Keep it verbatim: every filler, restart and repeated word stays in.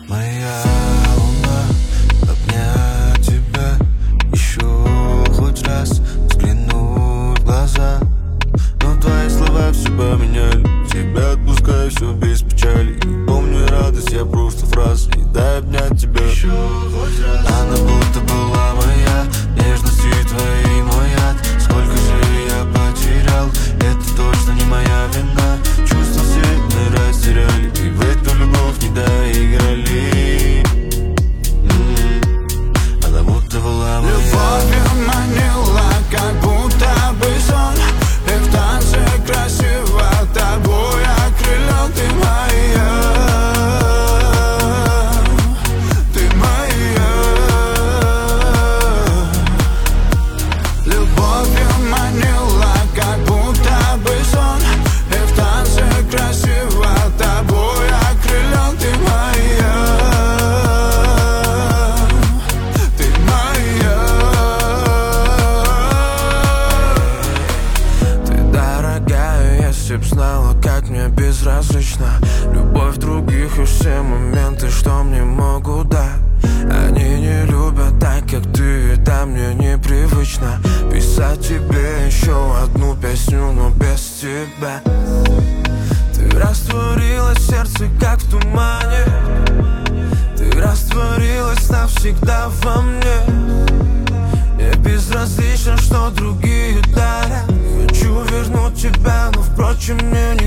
Моя луна, обнять тебя, еще хоть раз взглянуть в глаза. Но твои слова все поменяли, тебя отпускаю все без печали. Не помню радость, я просто фразы. И дай обнять тебя еще хоть раз. Она будто была моя, нежности твои мой ад. Сколько же я потерял, это точно не моя вина. Чувства все мы растеряли, и в эту любовь не доиграли. М-м-м. Она будто была моя. Любовью манила, как будто бы сон. И в танце красиво тобой окрылен. Ты моя, ты моя. Любовью манила, как будто бы сон. И в танце красиво тобой окрылен. Ты моя, ты моя. Ты дорогая, если б знала, как мне безразлично любовь других и все моменты, что мне могут дать. Они не любят так, как ты, это мне непривычно. Писать тебе еще одну песню, но без тебя. Ты растворилась в сердце, как в тумане. Ты растворилась навсегда во мне. Мне безразлично, что другие дарят. Хочу вернуть тебя, но впрочем мне